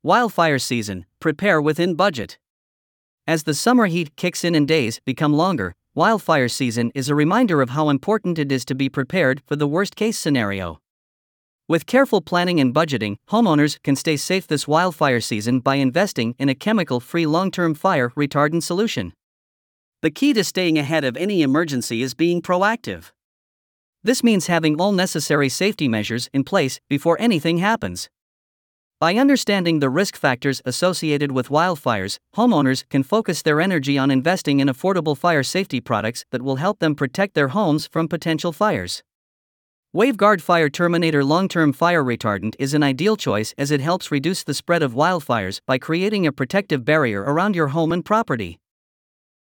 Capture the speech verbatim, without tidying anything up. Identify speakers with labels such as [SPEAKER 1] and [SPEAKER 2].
[SPEAKER 1] Wildfire season, prepare within budget. As the summer heat kicks in and days become longer, wildfire season is a reminder of how important it is to be prepared for the worst-case scenario. With careful planning and budgeting, homeowners can stay safe this wildfire season by investing in a chemical-free long-term fire retardant solution. The key to staying ahead of any emergency is being proactive. This means having all necessary safety measures in place before anything happens. By understanding the risk factors associated with wildfires, homeowners can focus their energy on investing in affordable fire safety products that will help them protect their homes from potential fires. WaveGuard Fire Terminator Long-Term Fire Retardant is an ideal choice as it helps reduce the spread of wildfires by creating a protective barrier around your home and property.